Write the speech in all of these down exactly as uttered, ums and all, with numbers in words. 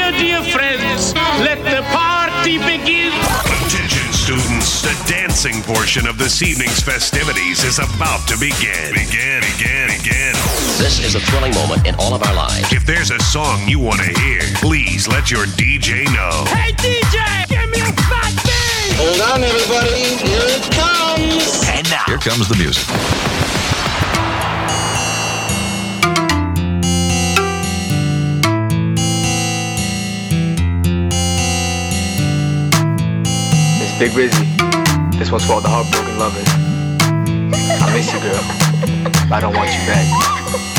Now, dear friends, let the party begin. Attention, students. The dancing portion of this evening's festivities is about to begin. Begin, begin, begin. This is a thrilling moment in all of our lives. If there's a song you want to hear, please let your D J know. Hey, D J, give me a fat beat. Hold on, everybody. Here it comes. And now, here comes the music. It's Big Rizzy. This one's for all the heartbroken lovers. I miss you, girl, but I don't want you back.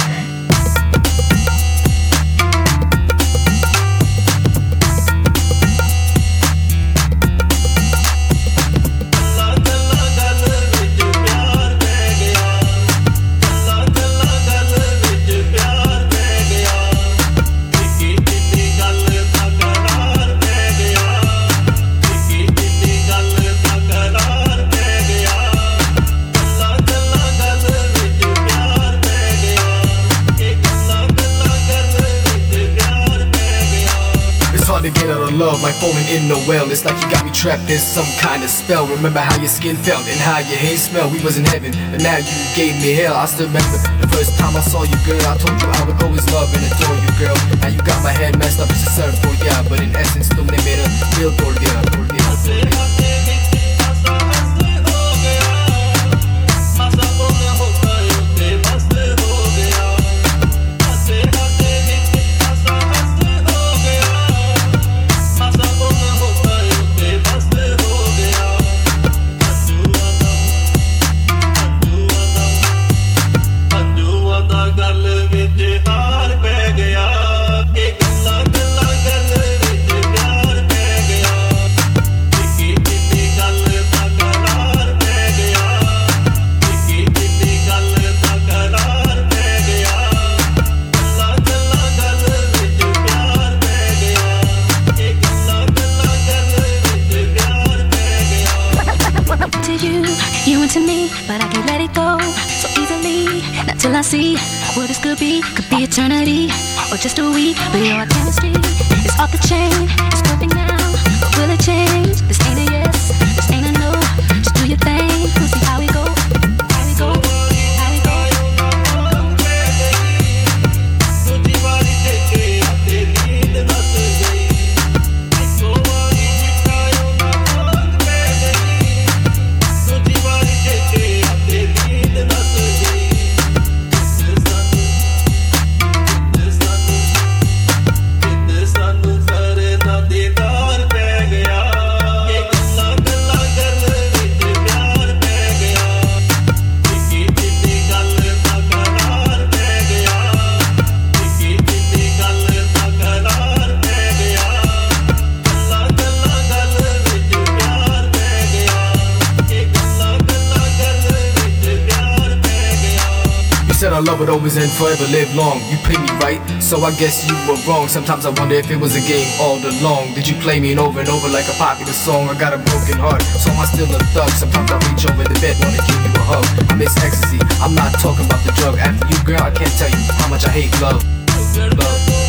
Love like falling in the well. It's like you got me trapped in some kind of spell. Remember how your skin felt and how your hair smelled. We was in heaven, but now you gave me hell. I still remember the first time I saw you, girl. I told you I would always love and adore you, girl. Now you got my head messed up, it's a surf for ya, but in essence, तुमने मेरा दिल तोड़ दिया, तोड़ दिया, तोड़ दिया. Till I see what this could be, could be eternity or just a week. But your chemistry is off the chain, it's perfect now. But will it change? This ain't a yes, this ain't a no. Just do your thing, we'll see how we go, how we go, how we go. Said our love would always end forever, live long. You played me right, so I guess you were wrong. Sometimes I wonder if it was a game all along. Did you play me over and over like a popular song? I got a broken heart, so am I still a thug? Sometimes I reach over the bed, wanna give you a hug. I miss ecstasy, I'm not talking about the drug. After you, girl, I can't tell you how much I hate love. Love.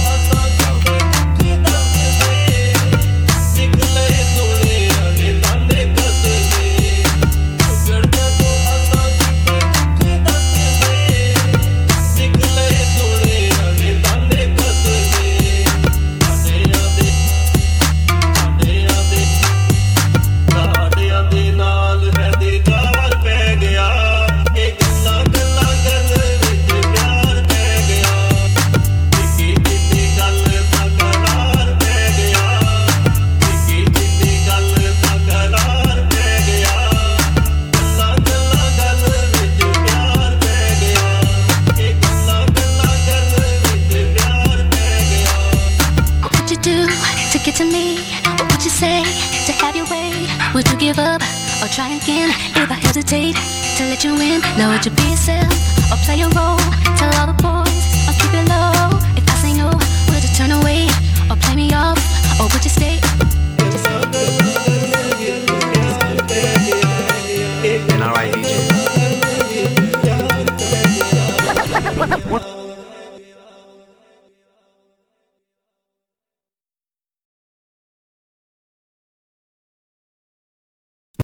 Would you give up or try again? If I hesitate to let you in, now would you be yourself or play a role? Tell all the boys